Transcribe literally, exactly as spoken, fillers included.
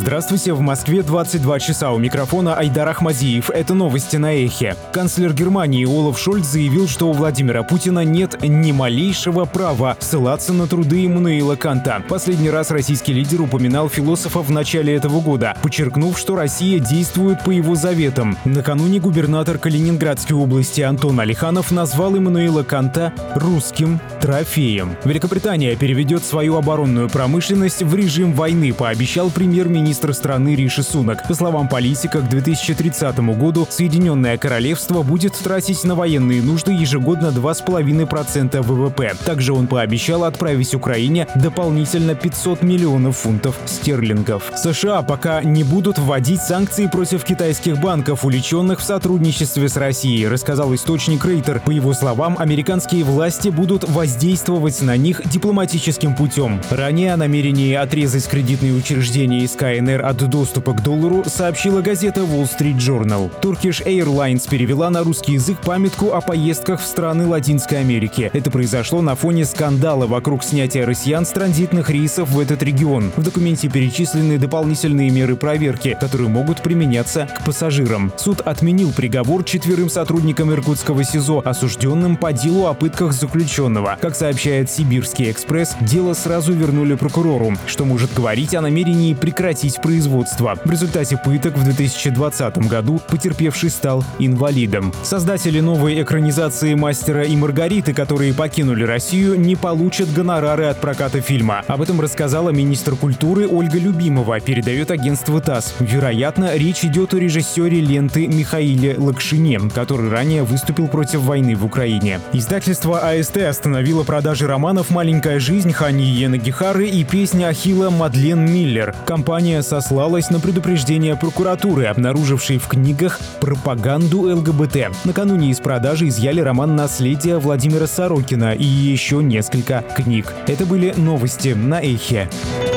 Здравствуйте, в Москве двадцать два часа, у микрофона Айдар Ахмадиев. Это новости на Эхе. Канцлер Германии Олаф Шольц заявил, что у Владимира Путина нет ни малейшего права ссылаться на труды Иммануила Канта. Последний раз российский лидер упоминал философа в начале этого года, подчеркнув, что Россия действует по его заветам. Накануне губернатор Калининградской области Антон Алиханов назвал Иммануила Канта русским трофеем. Великобритания переведет свою оборонную промышленность в режим войны, пообещал премьер-министр страны Риши Сунак. По словам политика, к две тысячи тридцатому году Соединенное Королевство будет тратить на военные нужды ежегодно два с половиной процента вэ вэ пэ. Также он пообещал отправить Украине дополнительно пятьсот миллионов фунтов стерлингов. США пока не будут вводить санкции против китайских банков, увлеченных в сотрудничестве с Россией, рассказал источник Рейтер. По его словам, американские власти будут воздействовать на них дипломатическим путем. Ранее о намерении отрезать кредитные учреждения из ка эн эр от доступа к доллару сообщила газета Wall Street Journal. Turkish Airlines перевела на русский язык памятку о поездках в страны Латинской Америки. Это произошло на фоне скандала вокруг снятия россиян с транзитных рейсов в этот регион. В документе перечислены дополнительные меры проверки, которые могут применяться к пассажирам. Суд отменил приговор четверым сотрудникам Иркутского СИЗО, осужденным по делу о пытках заключенного. Как сообщает Сибирский экспресс, дело сразу вернули прокурору, что может говорить о намерении прекратить производство. В результате пыток в две тысячи двадцатом году потерпевший стал инвалидом. Создатели новой экранизации «Мастера и Маргариты», которые покинули Россию, не получат гонорары от проката фильма. Об этом рассказала министр культуры Ольга Любимова, передает агентство ТАСС. Вероятно, речь идет о режиссере ленты Михаиле Лакшине, который ранее выступил против войны в Украине. Издательство а эс тэ остановило продажи романов «Маленькая жизнь» Хани Янагихары и «Песня Ахилла» Мадлен Миллер. Компания сослалась на предупреждение прокуратуры, обнаружившей в книгах пропаганду эл гэ бэ тэ. Накануне из продажи изъяли роман «Наследие» Владимира Сорокина и еще несколько книг. Это были новости на Эхе.